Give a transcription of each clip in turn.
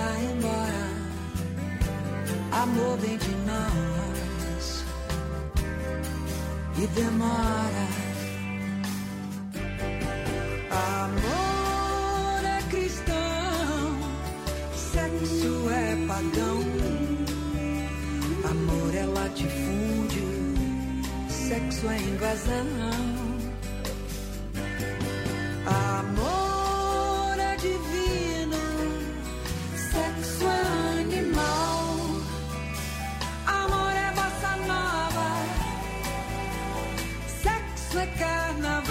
vai embora. Amor vem de nós e demora. Amor é cristão, sexo é pagão. Amor é latifúndio, sexo é invasão. Amor é divino, sexo é animal. Amor é bossa nova, sexo é carnaval.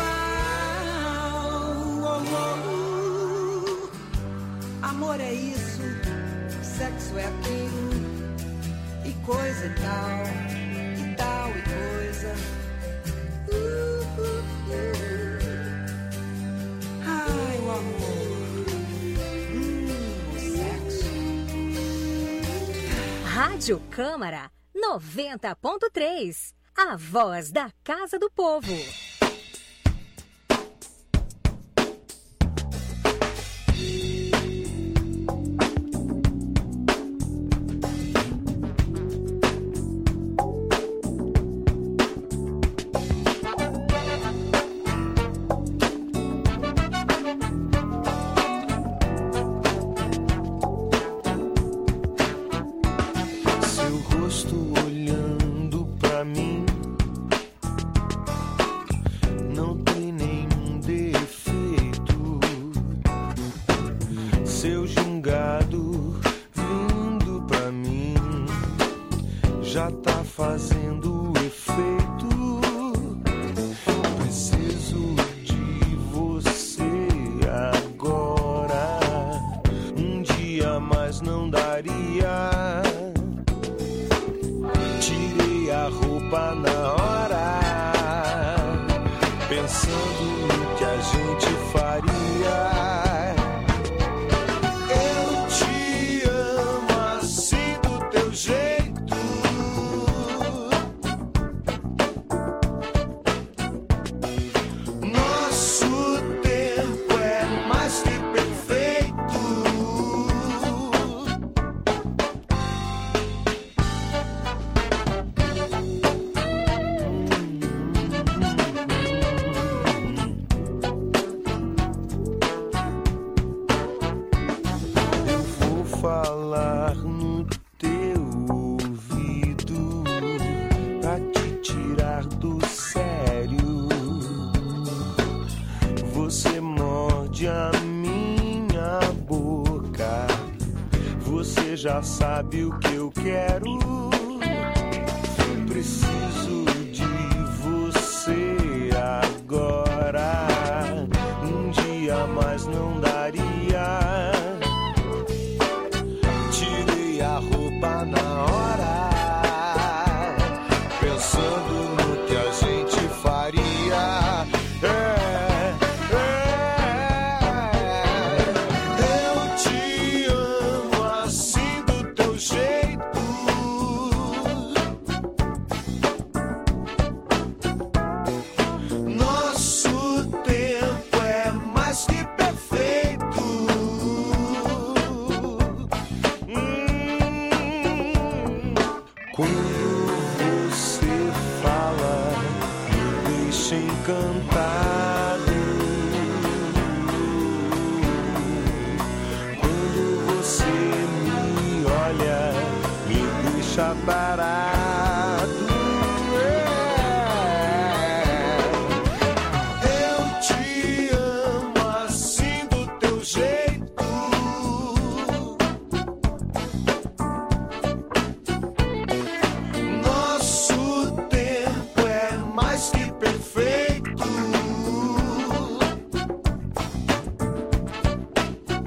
Amor é isso, sexo é aquilo, e coisa e tal e coisa. Ai, o amor, o sexo. Rádio Câmara 90.3, a voz da Casa do Povo. Já sabe o que eu quero. Preciso de você agora. Um dia mais não daria. Tirei a roupa na hora, pensando no que a gente faria.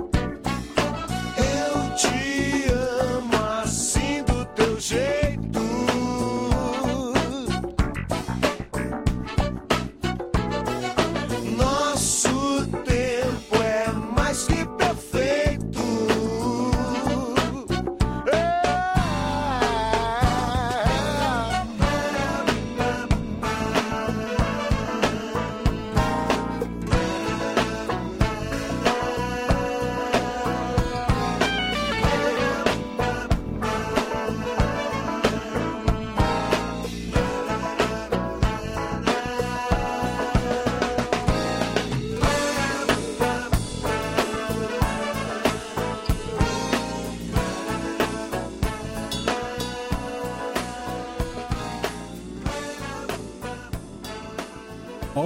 Jeito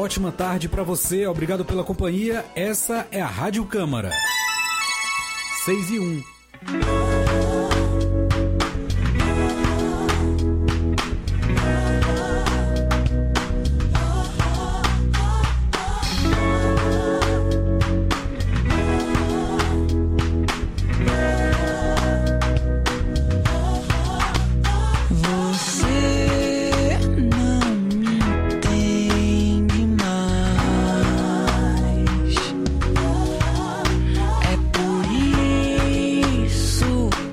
ótima tarde para você. Obrigado pela companhia. Essa é a Rádio Câmara. 6:01. É por isso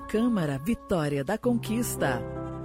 Câmara Vitória da Conquista.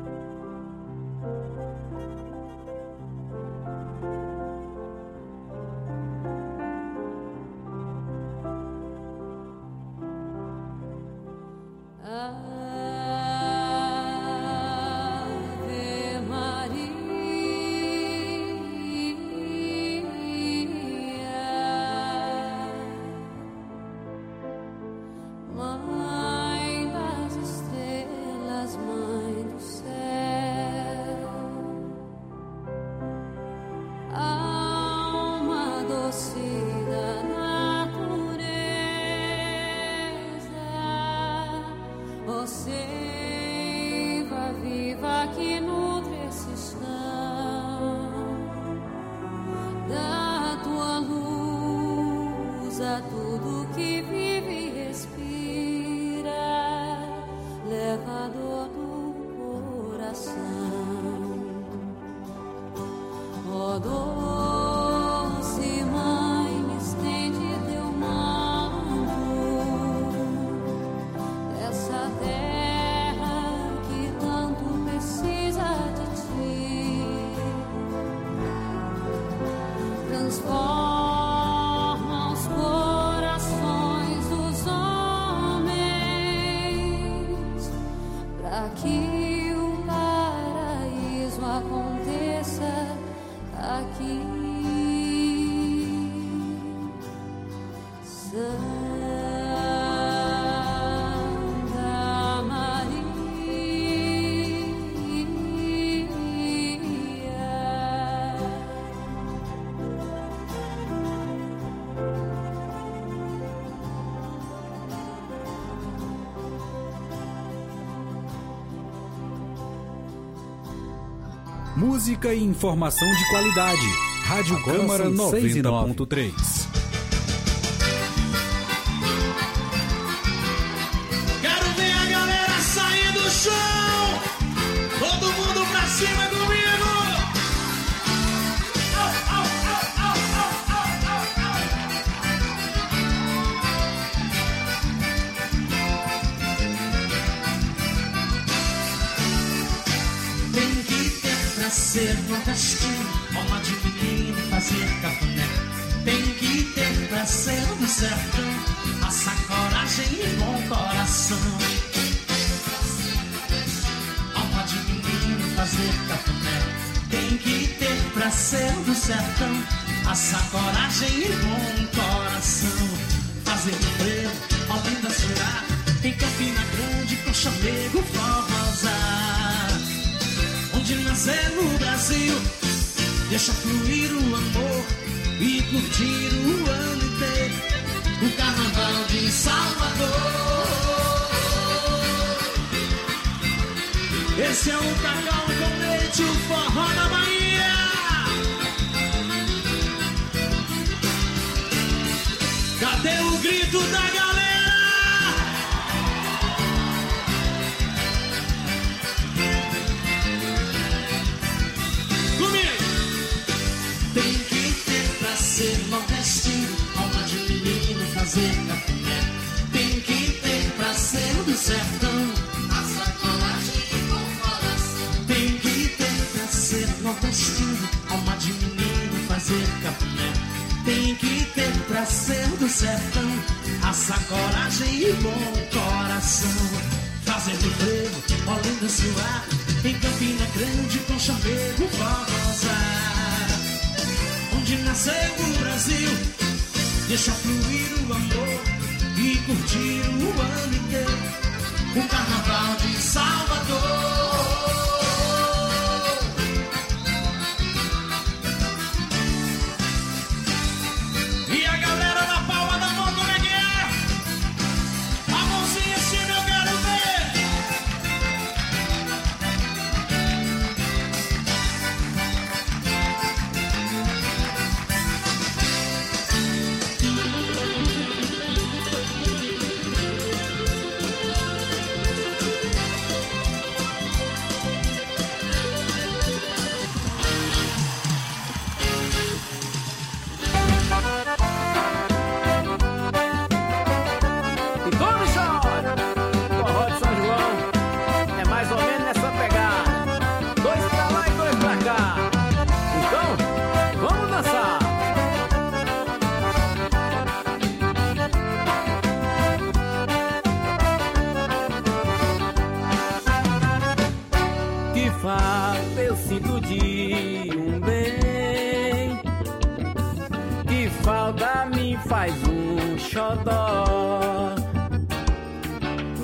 Música e informação de qualidade. Rádio Agora Câmara são 90.3. Quero ver a galera sair do chão. Todo mundo pra cima comigo. Au, au, au, au, au, au, au. Tem que ter pra ser nordestino, alma de menino e fazer cafuné. Tem que ter pra ser do sertão, essa coragem e bom coração. Alma de menino e fazer cafuné. Tem que ter pra ser do sertão, essa coragem e bom coração. Fazer frevo, Olinda chorar, em Campina Grande com chamego forrosar. Onde nascer no Brasil, deixa fluir o amor e curtir o ano inteiro o Carnaval de Salvador. Esse é o cacau com leite, o forró da Bahia. Cadê o grito da galera? Tem que ter pra ser nordestino, alma de menino fazer cafuné. Tem que ter pra ser do sertão, a sacolagem e bom coração. Tem que ter pra ser nordestino, alma de menino fazer cafuné. Tem que ter pra ser do sertão, a sacolagem e bom coração. Fazer do frevo, Olinda suar, em Campina Grande com chamego forrosar. Onde nasceu o Brasil, deixa fluir o amor e curtir o ano inteiro o Carnaval de Salvador. E a galera na palma da mão, como é que é? A mãozinha assim eu quero ver.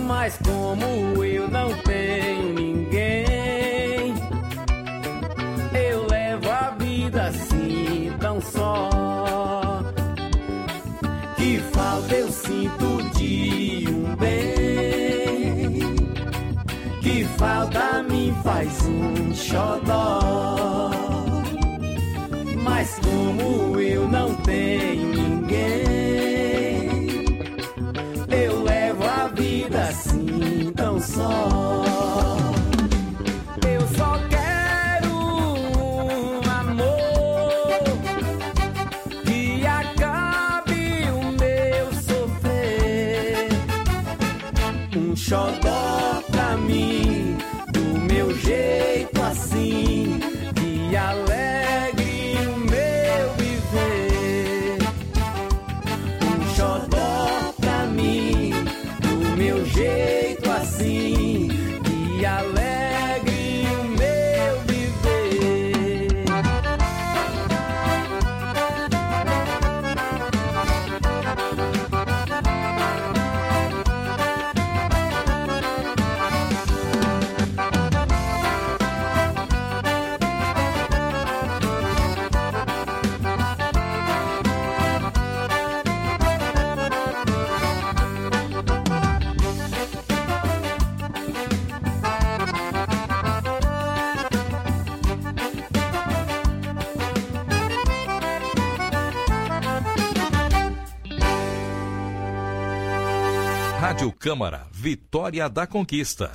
Mas como eu não tenho ninguém, eu levo a vida assim tão só. Que falta eu sinto de um bem, que falta me faz um xodó. Mas como eu não tenho ninguém, eu levo a vida assim tão só. Eu só quero um amor que acabe o meu sofrer, um xodó pra mim, do meu jeito assim, que alegre o meu viver. Um xodó pra mim, do meu jeito assim, que alegre o meu viver. Rádio Câmara, Vitória da Conquista.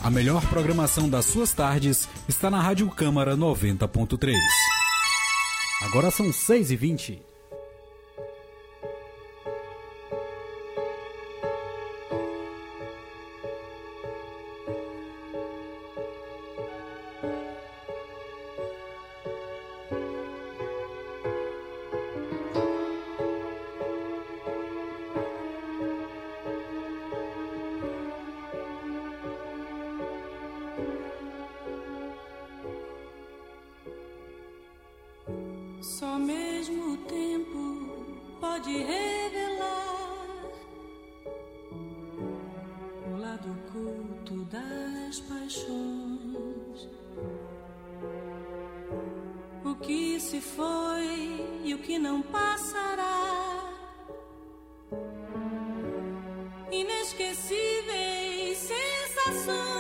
A melhor programação das suas tardes está na Rádio Câmara 90.3. Agora são 6h20. Só mesmo o tempo pode revelar o lado oculto das paixões. O que se foi e o que não passará. Inesquecíveis sensações.